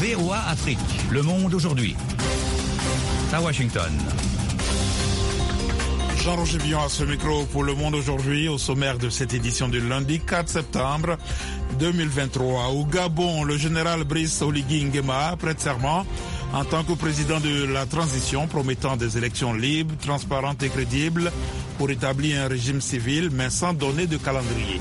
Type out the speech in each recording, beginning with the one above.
VOA Afrique. Le monde aujourd'hui. À Washington. Jean-Roger Villon à ce micro pour Le Monde aujourd'hui, au sommaire de cette édition du lundi 4 septembre 2023. Au Gabon, le général Brice Oligui Nguema prête serment en tant que président de la transition, promettant des élections libres, transparentes et crédibles pour établir un régime civil, mais sans donner de calendrier.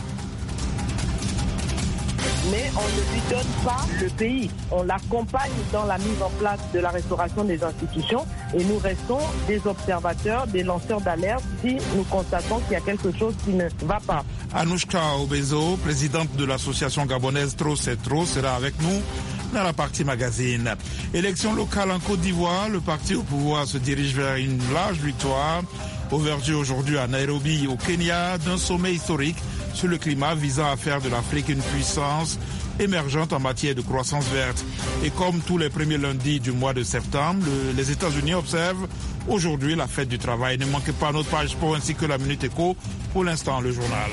Mais on ne lui donne pas le pays. On l'accompagne dans la mise en place de la restauration des institutions et nous restons des observateurs, des lanceurs d'alerte si nous constatons qu'il y a quelque chose qui ne va pas. Anouchka Obezo, présidente de l'association gabonaise Trop c'est trop, sera avec nous dans la partie magazine. Élection locale en Côte d'Ivoire, le parti au pouvoir se dirige vers une large victoire au vertu aujourd'hui à Nairobi, au Kenya, d'un sommet historique sur le climat visant à faire de l'Afrique une puissance émergente en matière de croissance verte. Et comme tous les premiers lundis du mois de septembre, les États-Unis observent aujourd'hui la fête du travail. Ne manquez pas notre page sport ainsi que la Minute Éco. Pour l'instant, le journal.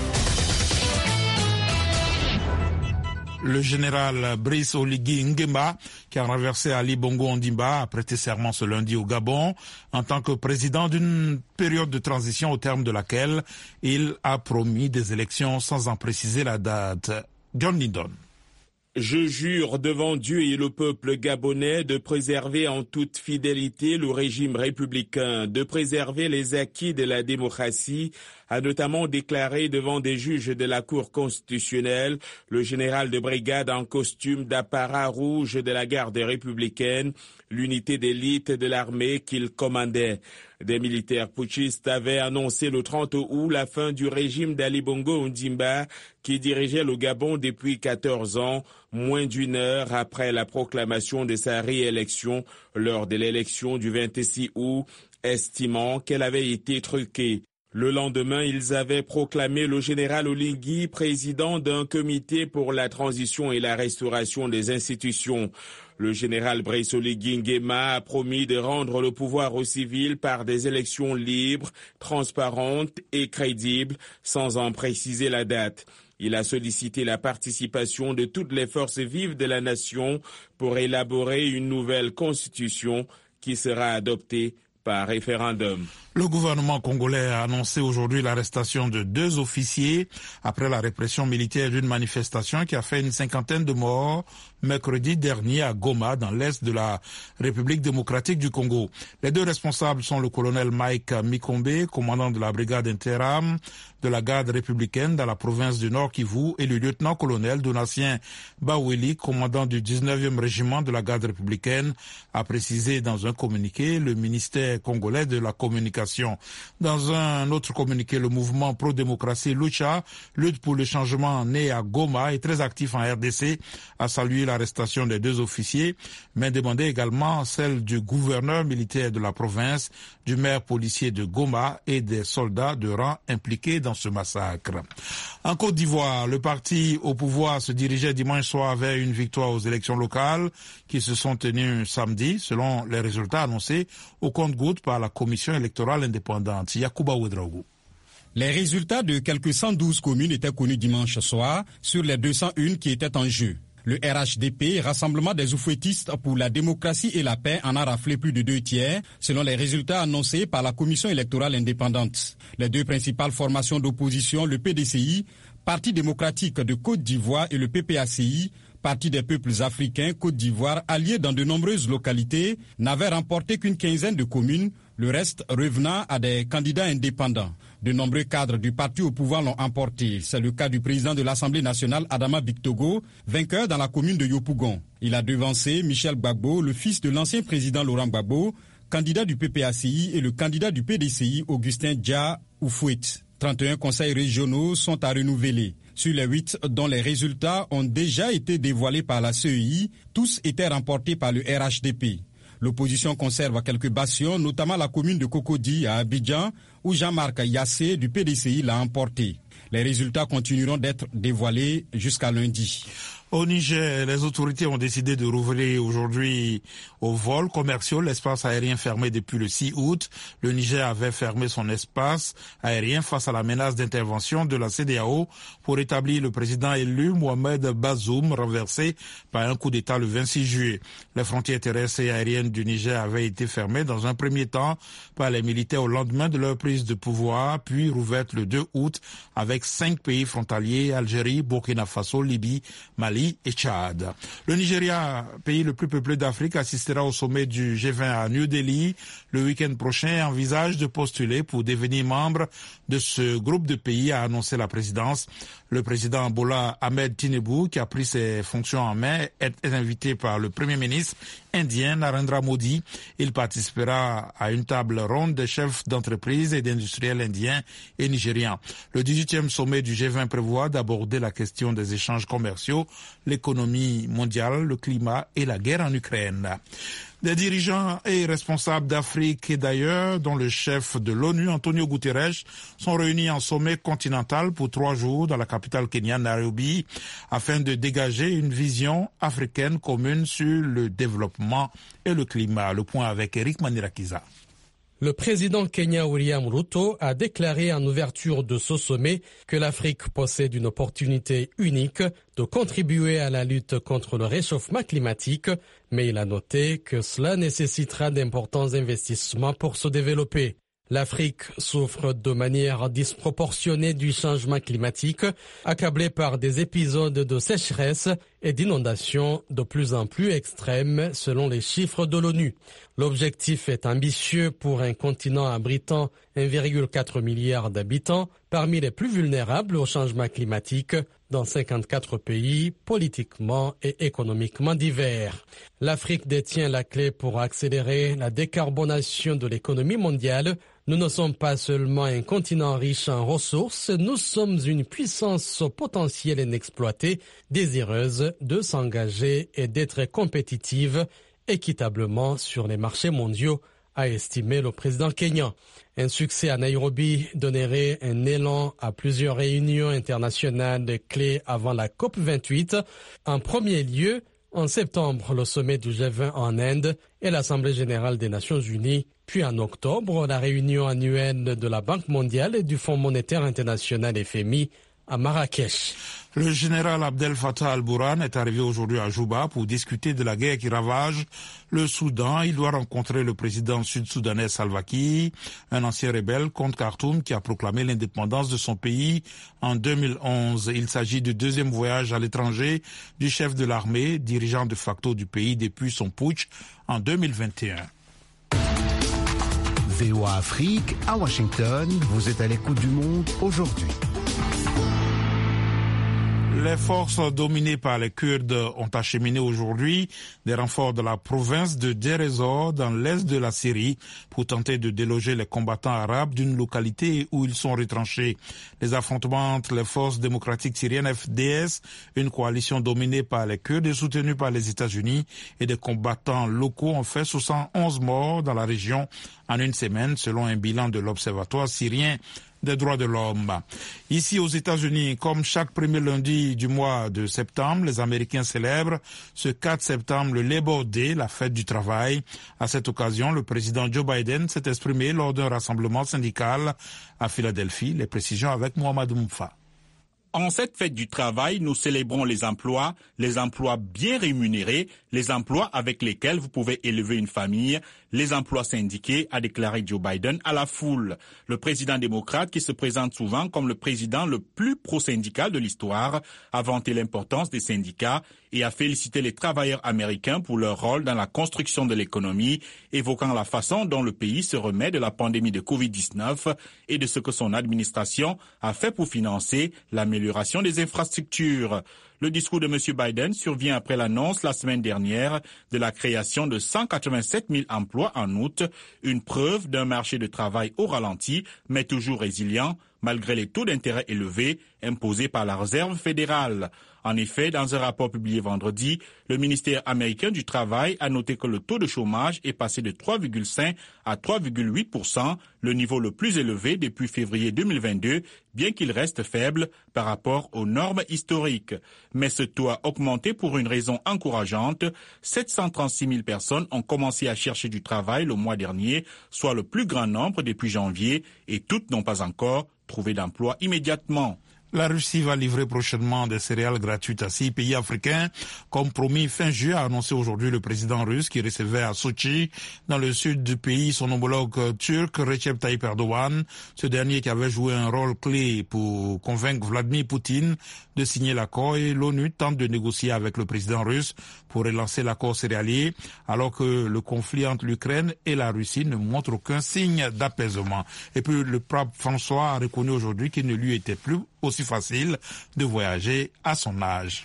Le général Brice Oligui Nguema, qui a renversé Ali Bongo Ondimba, a prêté serment ce lundi au Gabon en tant que président d'une période de transition au terme de laquelle il a promis des élections sans en préciser la date. John Lindon. Je jure devant Dieu et le peuple gabonais de préserver en toute fidélité le régime républicain, de préserver les acquis de la démocratie, a notamment déclaré devant des juges de la Cour constitutionnelle le général de brigade en costume d'apparat rouge de la garde républicaine, l'unité d'élite de l'armée qu'il commandait. Des militaires putschistes avaient annoncé le 30 août la fin du régime d'Ali Bongo Ondimba qui dirigeait le Gabon depuis 14 ans, moins d'une heure après la proclamation de sa réélection lors de l'élection du 26 août, estimant qu'elle avait été truquée. Le lendemain, ils avaient proclamé le général Oligui président d'un comité pour la transition et la restauration des institutions. Le général Brice Oligui Nguema a promis de rendre le pouvoir aux civils par des élections libres, transparentes et crédibles, sans en préciser la date. Il a sollicité la participation de toutes les forces vives de la nation pour élaborer une nouvelle constitution qui sera adoptée par référendum. Le gouvernement congolais a annoncé aujourd'hui l'arrestation de 2 officiers après la répression militaire d'une manifestation qui a fait une 50aine de morts mercredi dernier à Goma, dans l'est de la République démocratique du Congo. Les 2 responsables sont le colonel Mike Mikombe, commandant de la brigade interam de la garde républicaine dans la province du Nord Kivu, et le lieutenant-colonel Donatien Baweli, commandant du 19e régiment de la garde républicaine, a précisé dans un communiqué le ministère congolais de la communication. Dans un autre communiqué, le mouvement pro-démocratie Lucha, lutte pour le changement né à Goma, est très actif en RDC, a salué l'arrestation des 2 officiers, mais demandé également celle du gouverneur militaire de la province, du maire policier de Goma et des soldats de rang impliqués dans ce massacre. En Côte d'Ivoire, le parti au pouvoir se dirigeait dimanche soir vers une victoire aux élections locales qui se sont tenues samedi, selon les résultats annoncés au compte-gouttes par la commission électorale indépendante. Yacouba Ouedraogo. Les résultats de quelques 112 communes étaient connus dimanche soir sur les 201 qui étaient en jeu. Le RHDP, Rassemblement des oufouettistes pour la démocratie et la paix, en a raflé plus de 2 tiers, selon les résultats annoncés par la commission électorale indépendante. Les 2 principales formations d'opposition, le PDCI, Parti démocratique de Côte d'Ivoire, et le PPACI, Parti des peuples africains Côte d'Ivoire, alliés dans de nombreuses localités, n'avaient remporté qu'une 15aine de communes, le reste revenant à des candidats indépendants. De nombreux cadres du parti au pouvoir l'ont emporté. C'est le cas du président de l'Assemblée nationale, Adama Bictogo, vainqueur dans la commune de Yopougon. Il a devancé Michel Gbagbo, le fils de l'ancien président Laurent Gbagbo, candidat du PPACI, et le candidat du PDCI, Augustin Dia Oufouet. 31 conseils régionaux sont à renouveler. Sur les 8 dont les résultats ont déjà été dévoilés par la CEI, tous étaient remportés par le RHDP. L'opposition conserve quelques bastions, notamment la commune de Cocody à Abidjan, où Jean-Marc Yassé du PDCI l'a emporté. Les résultats continueront d'être dévoilés jusqu'à lundi. Au Niger, les autorités ont décidé de rouvrir aujourd'hui aux vols commerciaux l'espace aérien fermé depuis le 6 août. Le Niger avait fermé son espace aérien face à la menace d'intervention de la CEDEAO pour établir le président élu Mohamed Bazoum, renversé par un coup d'État le 26 juillet. Les frontières terrestres et aériennes du Niger avaient été fermées dans un premier temps par les militaires au lendemain de leur prise de pouvoir, puis rouvertes le 2 août avec 5 pays frontaliers, Algérie, Burkina Faso, Libye, Mali et Tchad. Le Nigeria, pays le plus peuplé d'Afrique, assistera au sommet du G20 à New Delhi le week-end prochain et envisage de postuler pour devenir membre de ce groupe de pays, a annoncé la présidence. Le président Bola Ahmed Tinubu, qui a pris ses fonctions en main, est invité par le premier ministre indien Narendra Modi. Il participera à une table ronde des chefs d'entreprise et d'industriels indiens et nigérians. Le 18e sommet du G20 prévoit d'aborder la question des échanges commerciaux, l'économie mondiale, le climat et la guerre en Ukraine. Des dirigeants et responsables d'Afrique et d'ailleurs, dont le chef de l'ONU, Antonio Guterres, sont réunis en sommet continental pour 3 jours dans la capitale kenyane, Nairobi, afin de dégager une vision africaine commune sur le développement et le climat. Le point avec Eric Manirakiza. Le président kenyan William Ruto a déclaré en ouverture de ce sommet que l'Afrique possède une opportunité unique de contribuer à la lutte contre le réchauffement climatique, mais il a noté que cela nécessitera d'importants investissements pour se développer. L'Afrique souffre de manière disproportionnée du changement climatique, accablée par des épisodes de sécheresse et d'inondations de plus en plus extrêmes selon les chiffres de l'ONU. L'objectif est ambitieux pour un continent abritant 1,4 milliard d'habitants, parmi les plus vulnérables au changement climatique, dans 54 pays politiquement et économiquement divers. L'Afrique détient la clé pour accélérer la décarbonation de l'économie mondiale. Nous ne sommes pas seulement un continent riche en ressources, nous sommes une puissance potentielle inexploitée, désireuse de s'engager et d'être compétitive équitablement sur les marchés mondiaux, a estimé le président kenyan. Un succès à Nairobi donnerait un élan à plusieurs réunions internationales clés avant la COP28. En premier lieu, en septembre, le sommet du G20 en Inde et l'Assemblée générale des Nations unies. Puis en octobre, la réunion annuelle de la Banque mondiale et du Fonds monétaire international FMI à Marrakech. Le général Abdel Fattah al-Burhan est arrivé aujourd'hui à Juba pour discuter de la guerre qui ravage le Soudan. Il doit rencontrer le président sud-soudanais Salva Kiir, un ancien rebelle contre Khartoum qui a proclamé l'indépendance de son pays en 2011. Il s'agit du 2e voyage à l'étranger du chef de l'armée, dirigeant de facto du pays depuis son putsch en 2021. VOA Afrique, à Washington, vous êtes à l'écoute du monde aujourd'hui. Les forces dominées par les Kurdes ont acheminé aujourd'hui des renforts de la province de Deir ez-Zor dans l'est de la Syrie pour tenter de déloger les combattants arabes d'une localité où ils sont retranchés. Les affrontements entre les forces démocratiques syriennes FDS, une coalition dominée par les Kurdes et soutenue par les États-Unis, et des combattants locaux ont fait 71 morts dans la région en une semaine, selon un bilan de l'Observatoire syrien des droits de l'homme. Ici aux États-Unis, comme chaque premier lundi du mois de septembre, les Américains célèbrent ce 4 septembre le Labor Day, la fête du travail. À cette occasion, le président Joe Biden s'est exprimé lors d'un rassemblement syndical à Philadelphie. Les précisions avec Mohamed Moufa. En cette fête du travail, nous célébrons les emplois bien rémunérés, les emplois avec lesquels vous pouvez élever une famille, les emplois syndiqués, a déclaré Joe Biden à la foule. Le président démocrate, qui se présente souvent comme le président le plus pro-syndical de l'histoire, a vanté l'importance des syndicats et a félicité les travailleurs américains pour leur rôle dans la construction de l'économie, évoquant la façon dont le pays se remet de la pandémie de Covid-19 et de ce que son administration a fait pour financer l'amélioration des infrastructures. Le discours de M. Biden survient après l'annonce la semaine dernière de la création de 187 000 emplois en août, une preuve d'un marché de travail au ralenti, mais toujours résilient, malgré les taux d'intérêt élevés imposés par la Réserve fédérale. En effet, dans un rapport publié vendredi, le ministère américain du Travail a noté que le taux de chômage est passé de 3,5 à 3,8%, le niveau le plus élevé depuis février 2022, bien qu'il reste faible par rapport aux normes historiques. Mais ce taux a augmenté pour une raison encourageante. 736 000 personnes ont commencé à chercher du travail le mois dernier, soit le plus grand nombre depuis janvier, et toutes n'ont pas encore trouvé d'emploi immédiatement. La Russie va livrer prochainement des céréales gratuites à 6 pays africains, comme promis fin juillet, a annoncé aujourd'hui le président russe qui recevait à Sochi, dans le sud du pays, son homologue turc Recep Tayyip Erdogan, ce dernier qui avait joué un rôle clé pour convaincre Vladimir Poutine de signer l'accord, et l'ONU tente de négocier avec le président russe pour relancer l'accord céréalier, alors que le conflit entre l'Ukraine et la Russie ne montre aucun signe d'apaisement. Et puis le pape François a reconnu aujourd'hui qu'il ne lui était plus aussi facile de voyager à son âge.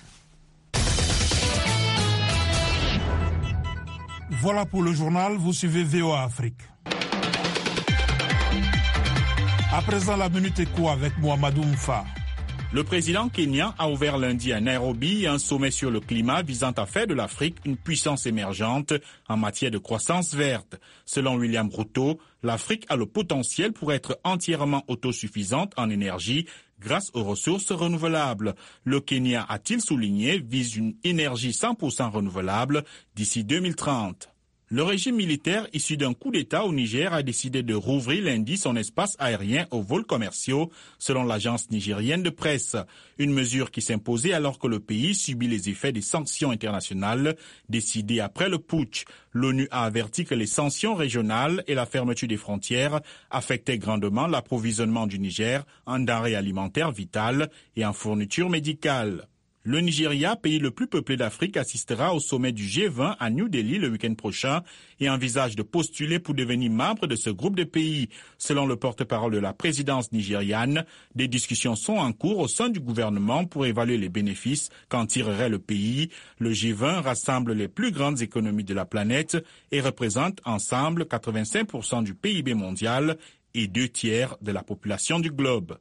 Voilà pour le journal, vous suivez VOA Afrique. À présent, la Minute Éco avec Mohamedou Moufa. Le président kenyan a ouvert lundi à Nairobi un sommet sur le climat visant à faire de l'Afrique une puissance émergente en matière de croissance verte. Selon William Ruto, l'Afrique a le potentiel pour être entièrement autosuffisante en énergie grâce aux ressources renouvelables. Le Kenya, a-t-il souligné, vise une énergie 100% renouvelable d'ici 2030. Le régime militaire issu d'un coup d'État au Niger a décidé de rouvrir lundi son espace aérien aux vols commerciaux, selon l'agence nigérienne de presse. Une mesure qui s'imposait alors que le pays subit les effets des sanctions internationales décidées après le putsch. L'ONU a averti que les sanctions régionales et la fermeture des frontières affectaient grandement l'approvisionnement du Niger en denrées alimentaires vitales et en fournitures médicales. Le Nigeria, pays le plus peuplé d'Afrique, assistera au sommet du G20 à New Delhi le week-end prochain et envisage de postuler pour devenir membre de ce groupe de pays. Selon le porte-parole de la présidence nigériane, des discussions sont en cours au sein du gouvernement pour évaluer les bénéfices qu'en tirerait le pays. Le G20 rassemble les plus grandes économies de la planète et représente ensemble 85% du PIB mondial et 2/3 de la population du globe.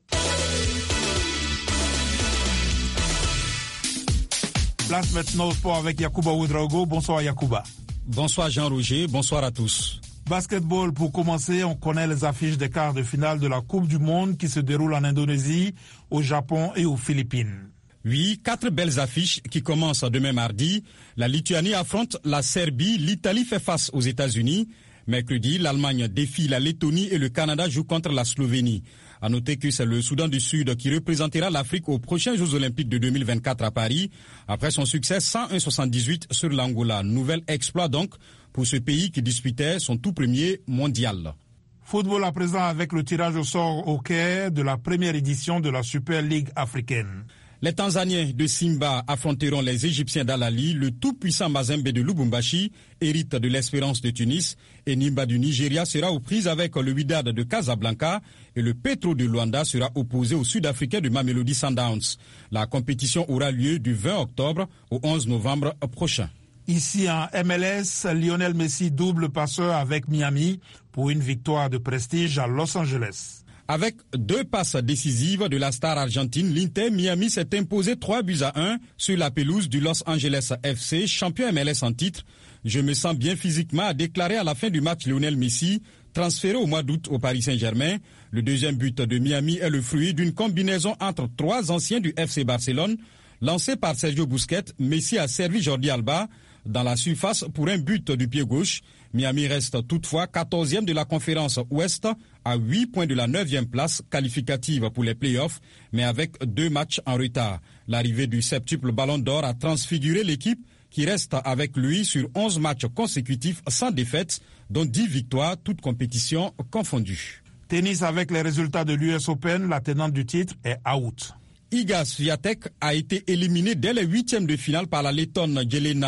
Place maintenant au sport avec Yacouba Ouedraogo. Bonsoir Yacouba. Bonsoir Jean-Roger, bonsoir à tous. Basketball pour commencer, on connaît les affiches des quarts de finale de la Coupe du Monde qui se déroulent en Indonésie, au Japon et aux Philippines. Oui, 4 belles affiches qui commencent demain mardi. La Lituanie affronte la Serbie, l'Italie fait face aux États-Unis. Mercredi, l'Allemagne défie la Lettonie et le Canada joue contre la Slovénie. À noter que c'est le Soudan du Sud qui représentera l'Afrique aux prochains Jeux Olympiques de 2024 à Paris, après son succès 101-78 sur l'Angola. Nouvel exploit donc pour ce pays qui disputait son tout premier mondial. Football à présent avec le tirage au sort au Caire de la première édition de la Super League africaine. Les Tanzaniens de Simba affronteront les Égyptiens d'Al-Ali. Le tout-puissant Mazembe de Lubumbashi hérite de l'Espérance de Tunis. Et Nimba du Nigeria sera aux prises avec le Wydad de Casablanca. Et le Petro de Luanda sera opposé au Sud-Africain de Mamelodi Sundowns. La compétition aura lieu du 20 octobre au 11 novembre prochain. Ici en MLS, Lionel Messi double passeur avec Miami pour une victoire de prestige à Los Angeles. Avec 2 passes décisives de la star argentine, l'Inter Miami s'est imposé 3-1 sur la pelouse du Los Angeles FC, champion MLS en titre. Je me sens bien physiquement, a déclaré à la fin du match Lionel Messi, transféré au mois d'août au Paris Saint-Germain. Le deuxième but de Miami est le fruit d'une combinaison entre 3 anciens du FC Barcelone. Lancé par Sergio Busquets, Messi a servi Jordi Alba dans la surface pour un but du pied gauche. Miami reste toutefois 14e de la conférence Ouest à 8 points de la 9e place qualificative pour les playoffs, mais avec 2 matchs en retard. L'arrivée du septuple Ballon d'Or a transfiguré l'équipe qui reste avec lui sur 11 matchs consécutifs sans défaite, dont 10 victoires, toutes compétitions confondues. Tennis avec les résultats de l'US Open, la tenante du titre est out. Iga Swiatek a été éliminée dès les 8e de finale par la Lettonne Jelena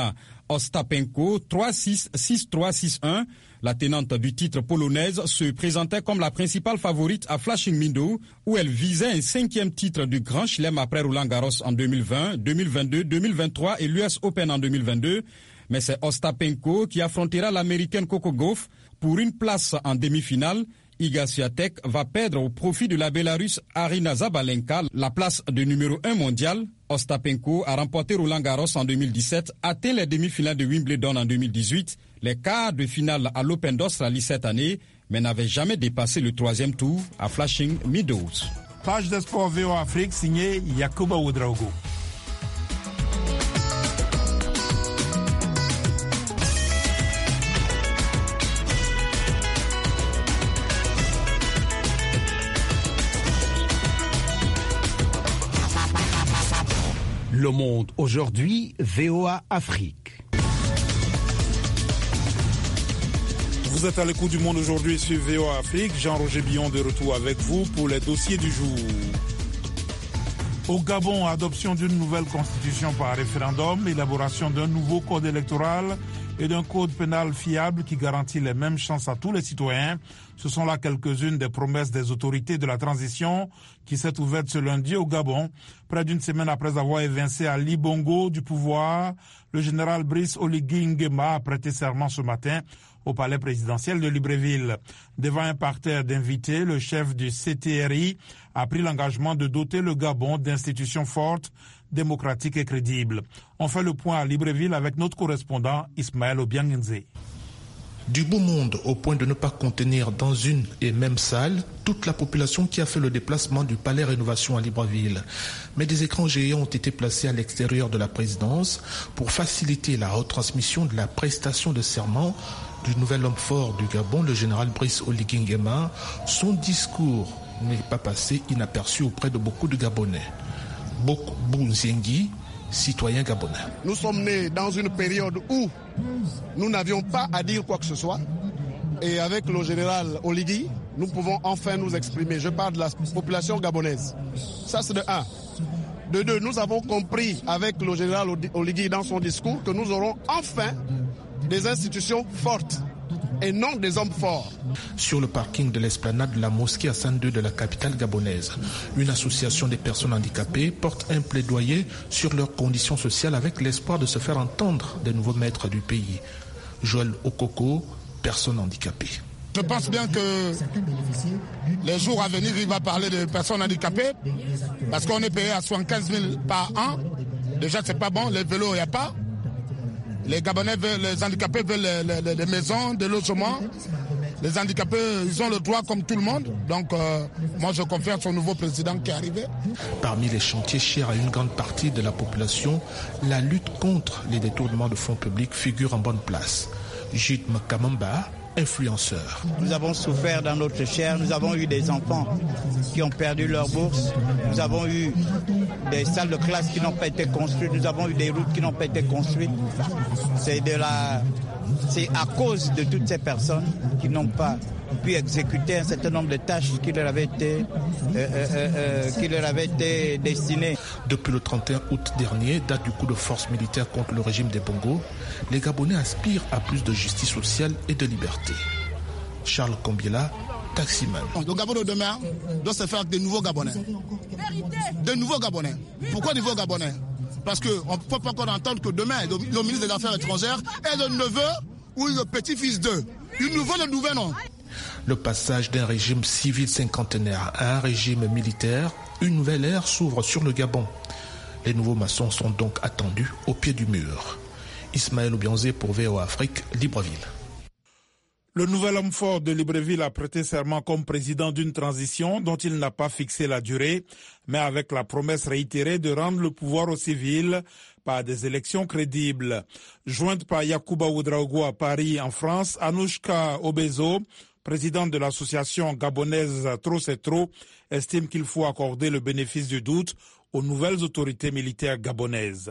Ostapenko 3-6-6-3-6-1. La tenante du titre polonaise se présentait comme la principale favorite à Flushing Meadows, où elle visait un 5e titre du Grand Chelem après Roland-Garros en 2020, 2022, 2023 et l'US Open en 2022. Mais c'est Ostapenko qui affrontera l'américaine Coco Gauff pour une place en demi-finale. Iga Swiatek va perdre au profit de la Bélarusse Aryna Zabalenka la place de numéro 1 mondial. Ostapenko a remporté Roland-Garros en 2017, atteint les demi-finales de Wimbledon en 2018, les quarts de finale à l'Open d'Australie cette année, mais n'avait jamais dépassé le 3e tour à Flushing Meadows. Page de sport VOA Afrique signée Yakuba Ouedraogo. Le Monde aujourd'hui, VOA Afrique. Vous êtes à l'écoute du Monde aujourd'hui sur VOA Afrique. Jean-Roger Billon de retour avec vous pour les dossiers du jour. Au Gabon, adoption d'une nouvelle constitution par référendum, élaboration d'un nouveau code électoral et d'un code pénal fiable qui garantit les mêmes chances à tous les citoyens. Ce sont là quelques-unes des promesses des autorités de la transition qui s'est ouverte ce lundi au Gabon. Près d'une semaine après avoir évincé Ali Bongo du pouvoir, le général Brice Oligui Nguema a prêté serment ce matin au palais présidentiel de Libreville. Devant un parterre d'invités, le chef du CTRI a pris l'engagement de doter le Gabon d'institutions fortes, démocratiques et crédibles. On fait le point à Libreville avec notre correspondant Ismaël Obiangenze. Du beau monde au point de ne pas contenir dans une et même salle toute la population qui a fait le déplacement du palais Rénovation à Libreville. Mais des écrans géants ont été placés à l'extérieur de la présidence pour faciliter la retransmission de la prestation de serment du nouvel homme fort du Gabon, le général Brice Oligui Nguema. Son discours n'est pas passé inaperçu auprès de beaucoup de Gabonais. Bokbou Nzengi, citoyen gabonais. Nous sommes nés dans une période où nous n'avions pas à dire quoi que ce soit. Et avec le général Oligui, nous pouvons enfin nous exprimer. Je parle de la population gabonaise. Ça, c'est de 1. De 2, nous avons compris avec le général Oligui dans son discours que nous aurons enfin des institutions fortes et non des hommes forts. Sur le parking de l'esplanade de la mosquée Hassan II de la capitale gabonaise, une association des personnes handicapées porte un plaidoyer sur leurs conditions sociales avec l'espoir de se faire entendre des nouveaux maîtres du pays. Joël Okoko, personne handicapée. Je pense bien que les jours à venir, il va parler de personnes handicapées parce qu'on est payé à 75 000 par an. Déjà, c'est pas bon, les vélos, il n'y a pas. Les Gabonais veulent, les handicapés veulent des maisons, des logements. Les handicapés, ils ont le droit comme tout le monde. Donc, moi, je confie à son nouveau président qui est arrivé. Parmi les chantiers chers à une grande partie de la population, la lutte contre les détournements de fonds publics figure en bonne place. Jude Makamamba, influenceur. Nous avons souffert dans notre chair, nous avons eu des enfants qui ont perdu leur bourse, nous avons eu des salles de classe qui n'ont pas été construites, nous avons eu des routes qui n'ont pas été construites. C'est à cause de toutes ces personnes qui n'ont pas pu exécuter un certain nombre de tâches qui leur avaient été destinées. Depuis le 31 août dernier, date du coup de force militaire contre le régime des Bongo, les Gabonais aspirent à plus de justice sociale et de liberté. Charles Kombiela, taximan. Le Gabon de demain doit se faire avec des nouveaux Gabonais. Des nouveaux Gabonais. Pourquoi des nouveaux Gabonais? Parce qu'on ne peut pas encore entendre que demain, le ministre des Affaires étrangères est le neveu ou le petit-fils d'eux. Le nouveau nom. Le passage d'un régime civil cinquantenaire à un régime militaire, une nouvelle ère s'ouvre sur le Gabon. Les nouveaux maçons sont donc attendus au pied du mur. Ismaël Obianze pour VOA Afrique, Libreville. Le nouvel homme fort de Libreville a prêté serment comme président d'une transition dont il n'a pas fixé la durée, mais avec la promesse réitérée de rendre le pouvoir aux civils par des élections crédibles. Jointe par Yakuba Ouedraogo à Paris, en France, Anouchka Obezo, présidente de l'association gabonaise Trop c'est trop, estime qu'il faut accorder le bénéfice du doute aux nouvelles autorités militaires gabonaises.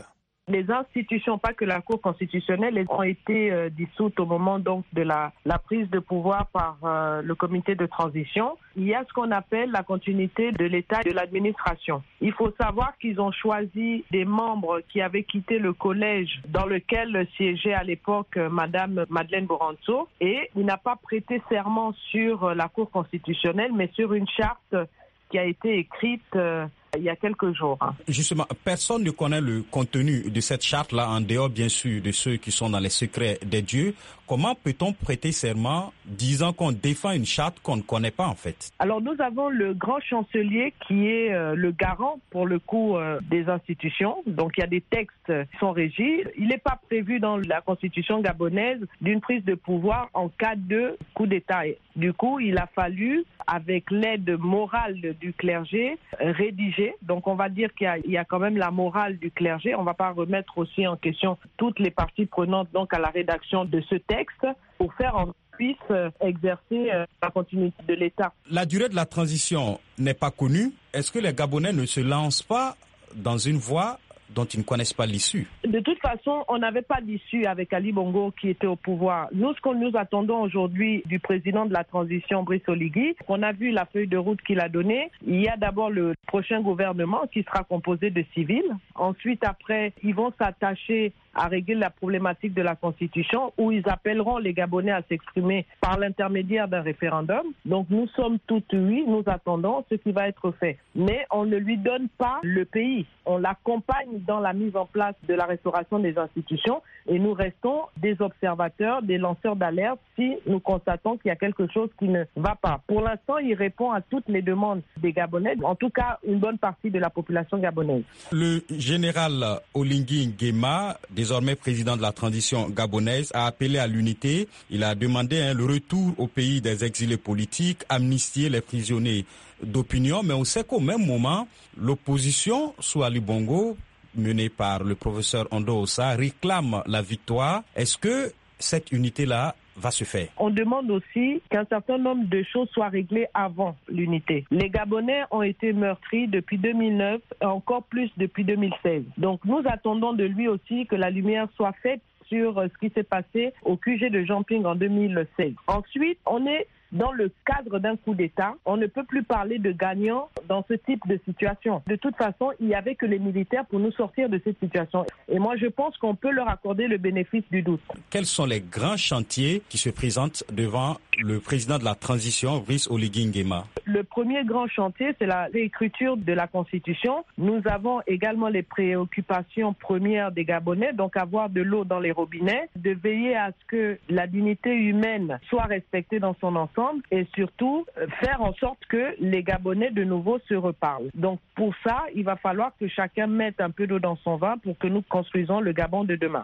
Les institutions, pas que la Cour constitutionnelle, ont été dissoutes au moment donc de la prise de pouvoir par le comité de transition. Il y a ce qu'on appelle la continuité de l'État et de l'administration. Il faut savoir qu'ils ont choisi des membres qui avaient quitté le collège dans lequel siégeait à l'époque Madame Madeleine Boranzo, et il n'a pas prêté serment sur la Cour constitutionnelle, mais sur une charte qui a été écrite il y a quelques jours. Justement, personne ne connaît le contenu de cette charte-là, en dehors bien sûr de ceux qui sont dans les secrets des dieux. Comment peut-on prêter serment disant qu'on défend une charte qu'on ne connaît pas en fait? Alors nous avons le grand chancelier qui est le garant pour le coup des institutions. Donc il y a des textes qui sont régis. Il n'est pas prévu dans la constitution gabonaise d'une prise de pouvoir en cas de coup d'État. Du coup, il a fallu, avec l'aide morale du clergé, rédiger. Donc on va dire qu'il y a quand même la morale du clergé. On ne va pas remettre aussi en question toutes les parties prenantes donc à la rédaction de ce texte pour faire en puisse exercer la continuité de l'État. La durée de la transition n'est pas connue. Est-ce que les Gabonais ne se lancent pas dans une voie dont ils ne connaissent pas l'issue? De toute façon, on n'avait pas d'issue avec Ali Bongo qui était au pouvoir. Nous, ce que nous attendons aujourd'hui du président de la transition, Brice Oligui, on a vu la feuille de route qu'il a donnée. Il y a d'abord le prochain gouvernement qui sera composé de civils. Ensuite, après, ils vont s'attacher à régler la problématique de la Constitution, où ils appelleront les Gabonais à s'exprimer par l'intermédiaire d'un référendum. Donc nous sommes tous oui, nous attendons ce qui va être fait. Mais on ne lui donne pas le pays. On l'accompagne dans la mise en place de la restauration des institutions et nous restons des observateurs, des lanceurs d'alerte si nous constatons qu'il y a quelque chose qui ne va pas. Pour l'instant, il répond à toutes les demandes des Gabonais, en tout cas une bonne partie de la population gabonaise. Le général Oligui Nguema, désormais président de la transition gabonaise, a appelé à l'unité. Il a demandé le retour au pays des exilés politiques, amnistier les prisonniers d'opinion, mais on sait qu'au même moment, l'opposition sous Ali Bongo, menée par le professeur Ondo Ossa, réclame la victoire. Est-ce que cette unité-là va se faire? On demande aussi qu'un certain nombre de choses soient réglées avant l'unité. Les Gabonais ont été meurtris depuis 2009 et encore plus depuis 2016. Donc nous attendons de lui aussi que la lumière soit faite sur ce qui s'est passé au QG de Jean-Ping en 2016. Ensuite, on est dans le cadre d'un coup d'État. On ne peut plus parler de gagnants dans ce type de situation. De toute façon, il n'y avait que les militaires pour nous sortir de cette situation. Et moi, je pense qu'on peut leur accorder le bénéfice du doute. Quels sont les grands chantiers qui se présentent devant le président de la transition, Brice Oligui Nguema? Le premier grand chantier, c'est la réécriture de la Constitution. Nous avons également les préoccupations premières des Gabonais, donc avoir de l'eau dans les robinets, de veiller à ce que la dignité humaine soit respectée dans son ensemble et surtout faire en sorte que les Gabonais de nouveau se reparlent. Donc pour ça, il va falloir que chacun mette un peu d'eau dans son vin pour que nous construisons le Gabon de demain.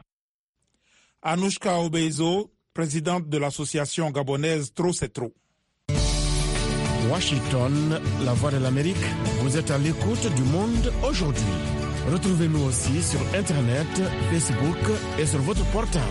Anouchka Obeizo, présidente de l'association gabonaise Trop c'est trop. Washington, la voix de l'Amérique, vous êtes à l'écoute du monde aujourd'hui. Retrouvez-nous aussi sur Internet, Facebook et sur votre portable.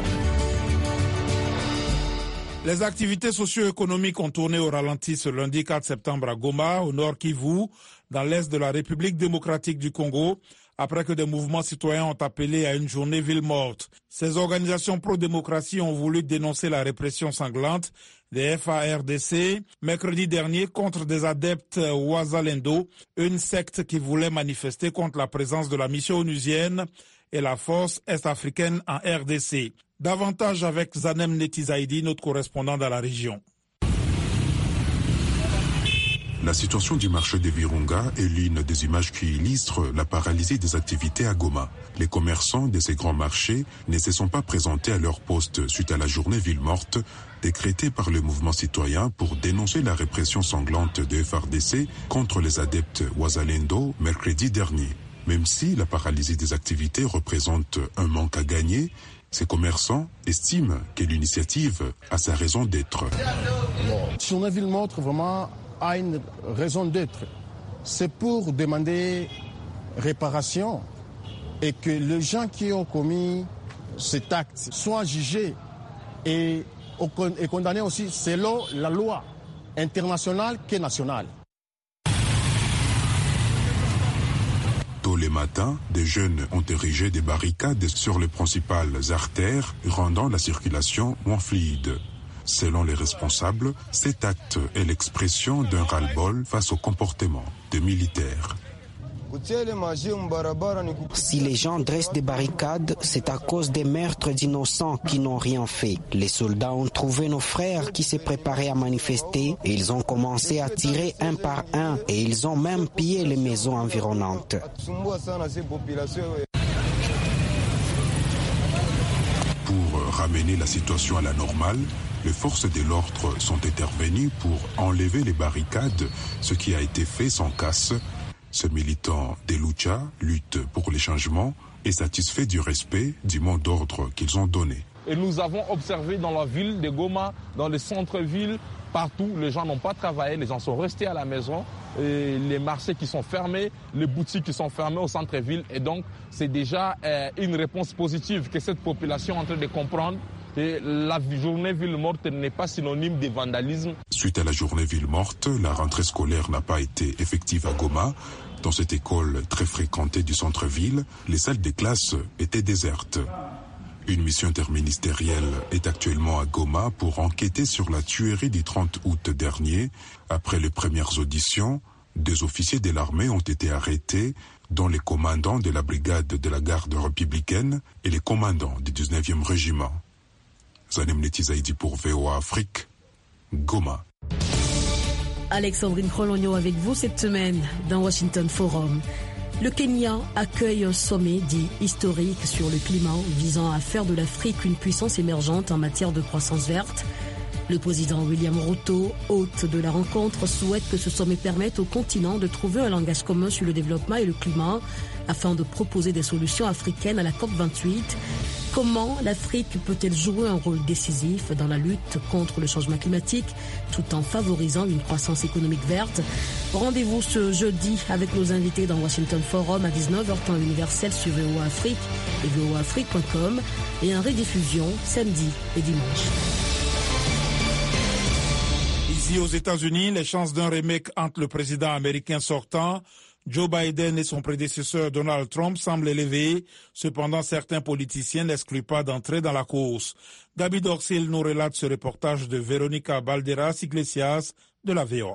Les activités socio-économiques ont tourné au ralenti ce lundi 4 septembre à Goma, au nord Kivu, dans l'est de la République démocratique du Congo, après que des mouvements citoyens ont appelé à une journée ville morte. Ces organisations pro-démocratie ont voulu dénoncer la répression sanglante des FARDC mercredi dernier contre des adeptes Wazalendo, une secte qui voulait manifester contre la présence de la mission onusienne et la force est-africaine en RDC. Davantage avec Zanem Netizaïdi, notre correspondant dans la région. La situation du marché de Virunga est l'une des images qui illustrent la paralysie des activités à Goma. Les commerçants de ces grands marchés ne se sont pas présentés à leur poste suite à la journée ville morte décrétée par le mouvement citoyen pour dénoncer la répression sanglante de FARDC contre les adeptes Wazalendo mercredi dernier. Même si la paralysie des activités représente un manque à gagner, ces commerçants estiment que l'initiative a sa raison d'être. Journée ville morte vraiment a une raison d'être. C'est pour demander réparation et que les gens qui ont commis cet acte soient jugés et condamnés aussi selon la loi internationale qu'est nationale. les matins, des jeunes ont érigé des barricades sur les principales artères, rendant la circulation moins fluide. Selon les responsables, cet acte est l'expression d'un ras-le-bol face au comportement des militaires. Si les gens dressent des barricades, c'est à cause des meurtres d'innocents qui n'ont rien fait. Les soldats ont trouvé nos frères qui se préparaient à manifester et ils ont commencé à tirer un par un et ils ont même pillé les maisons environnantes. Pour ramener la situation à la normale, les forces de l'ordre sont intervenues pour enlever les barricades, ce qui a été fait sans casse. Ce militant des Lucha lutte pour les changements et satisfait du respect du mot d'ordre qu'ils ont donné. Et nous avons observé dans la ville de Goma, dans les centres-villes, partout, les gens n'ont pas travaillé, les gens sont restés à la maison, et les marchés qui sont fermés, les boutiques qui sont fermées au centre-ville. Et donc, c'est déjà une réponse positive que cette population est en train de comprendre. Et la journée ville morte n'est pas synonyme de vandalisme. Suite à la journée ville morte, la rentrée scolaire n'a pas été effective à Goma. Dans cette école très fréquentée du centre-ville, les salles de classe étaient désertes. Une mission interministérielle est actuellement à Goma pour enquêter sur la tuerie du 30 août dernier. Après les premières auditions, 2 officiers de l'armée ont été arrêtés, dont les commandants de la brigade de la garde républicaine et les commandants du 19e régiment. Zanem Netizaïdi pour VOA Afrique, Goma. Alexandrine Krologno avec vous cette semaine dans Washington Forum. Le Kenya accueille un sommet dit historique sur le climat visant à faire de l'Afrique une puissance émergente en matière de croissance verte. Le président William Ruto, hôte de la rencontre, souhaite que ce sommet permette au continent de trouver un langage commun sur le développement et le climat afin de proposer des solutions africaines à la COP28. Comment l'Afrique peut-elle jouer un rôle décisif dans la lutte contre le changement climatique tout en favorisant une croissance économique verte? Rendez-vous ce jeudi avec nos invités dans Washington Forum à 19h temps universel sur VOA Afrique et voaafrique.com et en rediffusion samedi et dimanche. Ici aux États-Unis, les chances d'un remake entre le président américain sortant Joe Biden et son prédécesseur Donald Trump semblent élevés. Cependant, certains politiciens n'excluent pas d'entrer dans la course. Gaby Dorsil nous relate ce reportage de Véronica Balderas Iglesias de la VOA.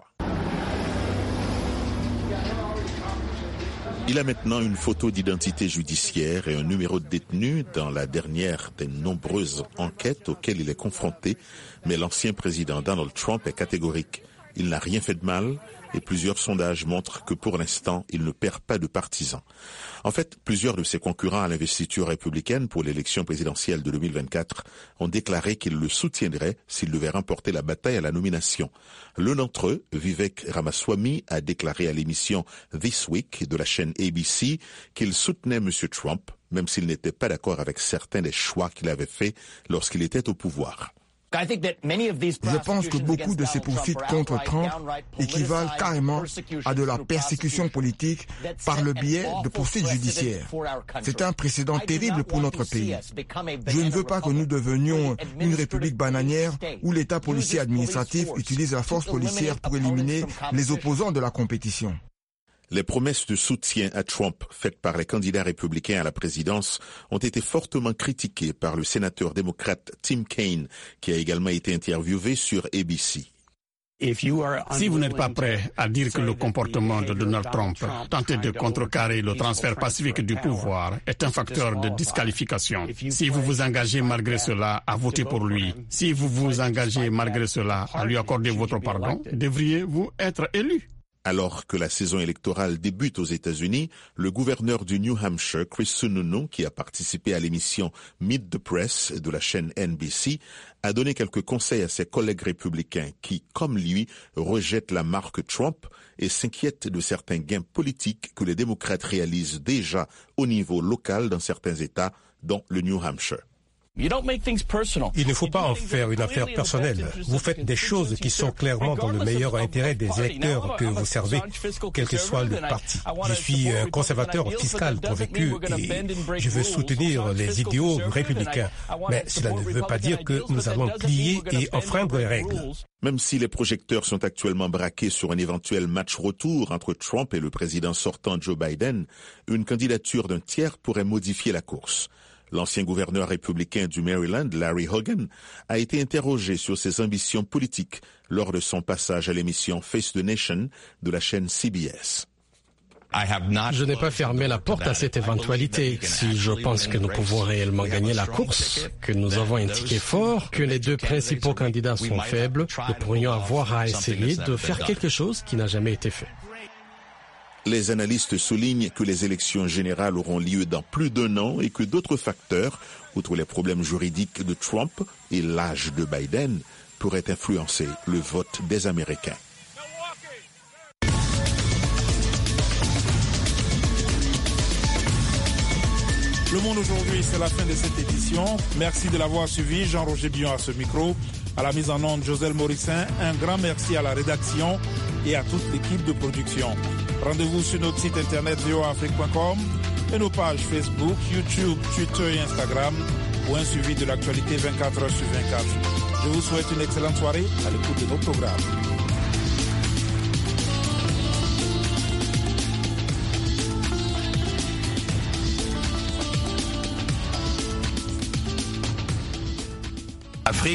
Il a maintenant une photo d'identité judiciaire et un numéro de détenu dans la dernière des nombreuses enquêtes auxquelles il est confronté. Mais l'ancien président Donald Trump est catégorique. Il n'a rien fait de mal et plusieurs sondages montrent que pour l'instant, il ne perd pas de partisans. En fait, plusieurs de ses concurrents à l'investiture républicaine pour l'élection présidentielle de 2024 ont déclaré qu'ils le soutiendraient s'il devait remporter la bataille à la nomination. L'un d'entre eux, Vivek Ramaswamy, a déclaré à l'émission This Week de la chaîne ABC qu'il soutenait M. Trump, même s'il n'était pas d'accord avec certains des choix qu'il avait faits lorsqu'il était au pouvoir. Je pense que beaucoup de ces poursuites contre Trump équivalent carrément à de la persécution politique par le biais de poursuites judiciaires. C'est un précédent terrible pour notre pays. Je ne veux pas que nous devenions une république bananière où l'État policier administratif utilise la force policière pour éliminer les opposants de la compétition. Les promesses de soutien à Trump faites par les candidats républicains à la présidence ont été fortement critiquées par le sénateur démocrate Tim Kaine, qui a également été interviewé sur ABC. Si vous n'êtes pas prêt à dire que le comportement de Donald Trump, tenter de contrecarrer le transfert pacifique du pouvoir, est un facteur de disqualification, si vous vous engagez malgré cela à voter pour lui, si vous vous engagez malgré cela à lui accorder votre pardon, devriez-vous être élu? Alors que la saison électorale débute aux États-Unis, le gouverneur du New Hampshire, Chris Sununu, qui a participé à l'émission Meet the Press de la chaîne NBC, a donné quelques conseils à ses collègues républicains qui, comme lui, rejettent la marque Trump et s'inquiètent de certains gains politiques que les démocrates réalisent déjà au niveau local dans certains États, dont le New Hampshire. Il ne faut pas en faire une affaire personnelle. Vous faites des choses qui sont clairement dans le meilleur intérêt des électeurs que vous servez, quel que soit le parti. Je suis un conservateur fiscal convaincu et je veux soutenir les idéaux républicains. Mais cela ne veut pas dire que nous allons plier et enfreindre les règles. Même si les projecteurs sont actuellement braqués sur un éventuel match retour entre Trump et le président sortant Joe Biden, une candidature d'un tiers pourrait modifier la course. L'ancien gouverneur républicain du Maryland, Larry Hogan, a été interrogé sur ses ambitions politiques lors de son passage à l'émission Face the Nation de la chaîne CBS. Je n'ai pas fermé la porte à cette éventualité. Si je pense que nous pouvons réellement gagner la course, que nous avons un ticket fort, que les deux principaux candidats sont faibles, nous pourrions avoir à essayer de faire quelque chose qui n'a jamais été fait. Les analystes soulignent que les élections générales auront lieu dans plus d'1 an et que d'autres facteurs, outre les problèmes juridiques de Trump et l'âge de Biden, pourraient influencer le vote des Américains. Le Monde aujourd'hui, c'est la fin de cette édition. Merci de l'avoir suivi. Jean-Roger Billon à ce micro. À la mise en onde, Joselle Morissin. Un grand merci à la rédaction et à toute l'équipe de production. Rendez-vous sur notre site internet voaafrique.com et nos pages Facebook, YouTube, Twitter et Instagram pour un suivi de l'actualité 24 heures sur 24. Je vous souhaite une excellente soirée à l'écoute de nos programmes.